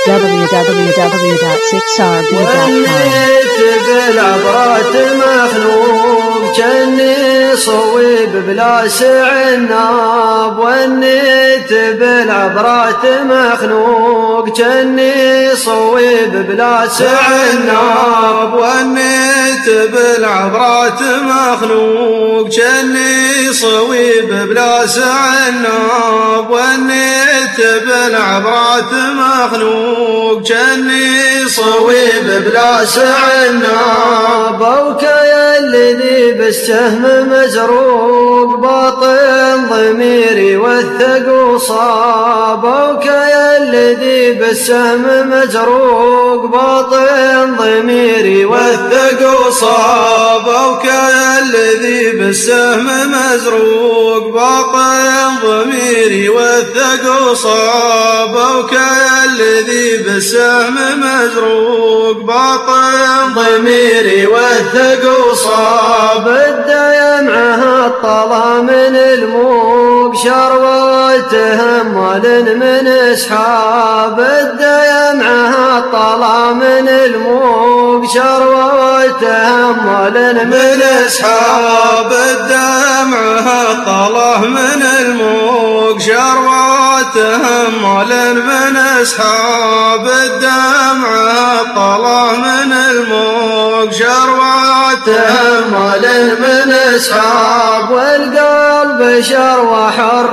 www.6rb.com. بالعبرات مخلوق جني صويب بلا سعناب، والنيت بالعبرات مخلوق جني صويب بلا سعناب، والنيت بالعبرات مخلوق جني صويب بلا سعناب، والنيت بالعبرات مخلوق جني صويب بلا سعناب. وكيا الذي بالسهم مزروق باطن ضميري وثق وصاب، وكيا الذي بالسهم مزروق باطن ضميري وثق وصاب، وكيا الذي بالسهم مزروق باطن ضميري وثق وصاب، وكيا الذي بالسهم مزروق باطن ضميري وثق وصاب. الدمعة الطلا من الموق شروته أموال من أصحاب، الدمعة الطلا من الموق شروته أموال من أصحاب، الدمعة الطلا من الموق شروته أموال من أصحاب، الدمعة الطلا من الموق شروته أموال من أصحاب. والقلب شروى حر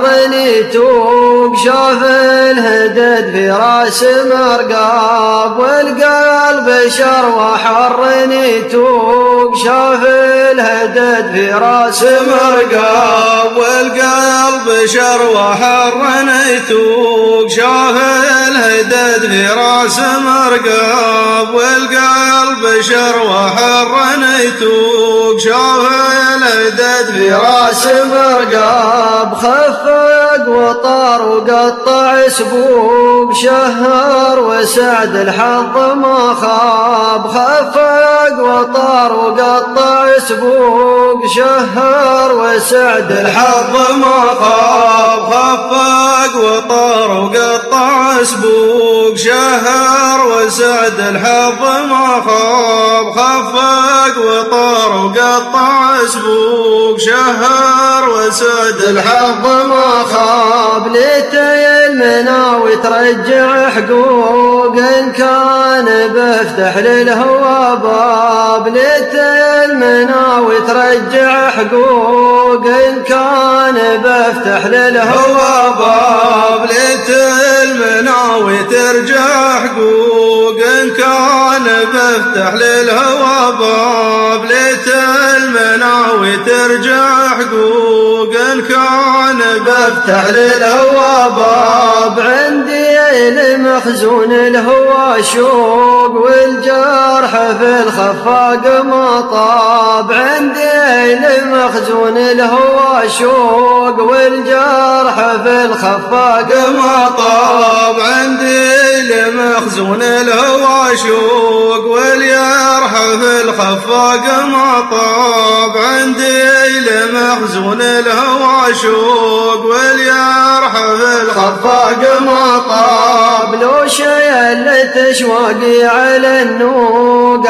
يتوق شاف الهدد في راس مرقاب، والقلب شروى حر يتوق شاف الهدد في راس مرقاب، والقلب شروى حر يتوق شاف الهدد في راس مرقاب، والقلب شروى حر يتوق شاف الهدد في راس مرقاب. خفق وطار وقطع سبوق شهر وسعد الحظ ما خاب، خفق وطار وقطع سبوق شهر وسعد الحظ ما خاب، خفق وطار وقطع سبوق شهر وسعد الحظ ما خاب، خفق وطار وقطع سبوق شهر وسعد الحظ ما خاب. ليتي المناوي ترجع حقوق إن كان بفتح للهوى باب، ليتي المناوي ترجع حقوق إن كان بفتح للهوى باب، ليت المناوي ترجع حقوق إن كان بفتح للهوى باب، ليت المناوي ترجع حقوق إن كان بفتح للهوى باب. عندي المخزون الهوى شوق والجرح في الخفاق ما طاب، عندي المخزون الهوى شوق والجرح في الخفاق ما طاب، عندي المخزون الهوى شوق والجرح في الخفاق ما طاب، عندي المخزون الهوى شوق والجرح في الخفاق ما طاب. لو شيلت اشواقي على النوق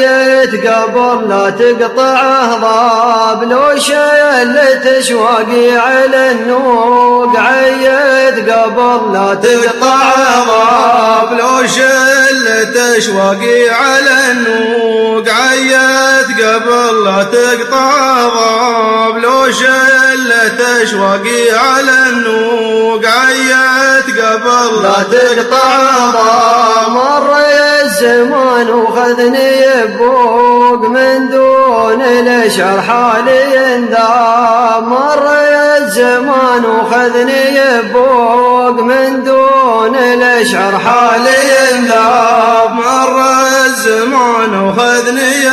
عيت قبل لا تقطعه ضاب، لو شيلت اشواقي على النوق عيت قبل لا تقطعه ضاب، لو شلت اشواقي على النوق عيت قبل لا تقطعه ضاب، لو شلت اشواقي على النوق عيت قبل لا تقطعه ضاب. مر الزمان وخذني بوق من دون الاشعر حالي انذاب، مر الزمان وخذني بوق من دون الاشعر حالي انذاب، مر الزمان وخذني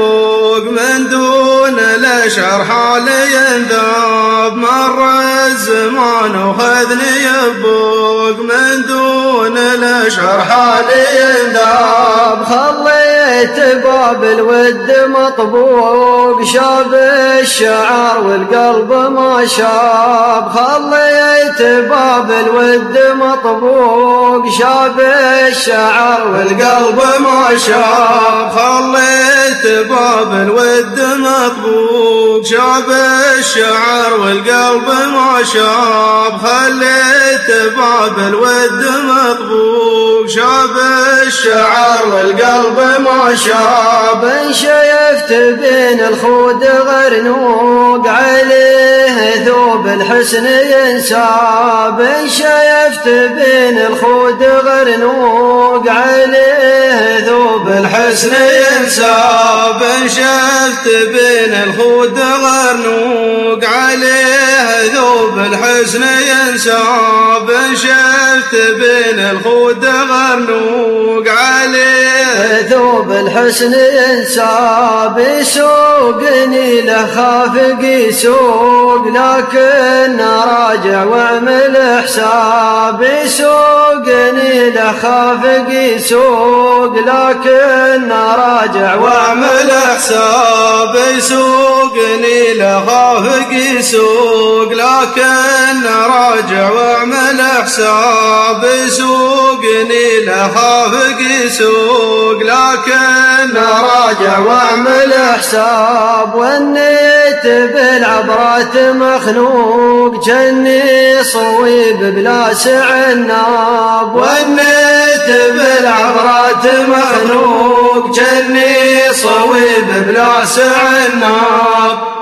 بوق من دون الاشعر حالي انذاب، مر الزمان وخذني بوق من دون الاشعر حالي انذاب. خلي خليت باب الود مطبوق شاب الشعر والقلب ما شاب خليت باب الود مطبوق شاب الشعر والقلب ما شاب خليت باب الود مطبوق شاب الشعر والقلب ما شاب خليت باب الود مطبوق شاب الشعر والقلب ما شاب شيفت بين الخود غرنوق عليه ثوب الحسن ينساب شيفت بين الخود غرنوق عليه ثوب الحسن ينساب شفت بين الخود غرنوق عليه ثوب الحسن ينساب شفت بين الخود غرنوق عليه ثوب الحسن ينساب يسوقني له خافق يسوق لكن راجع واعمل حساب يسوقني له خافق يسوق لكن راجع واعمل حساب يسوقني له خافق يسوق لكن راجع واعمل حساب يسوقني له خافق يسوق لكن راجع واعمل حساب والنيت بالعبرات مخنوق جني صويب بلا سعناب والنيت بالعبرات مخنوق جني صويب بلا سعناب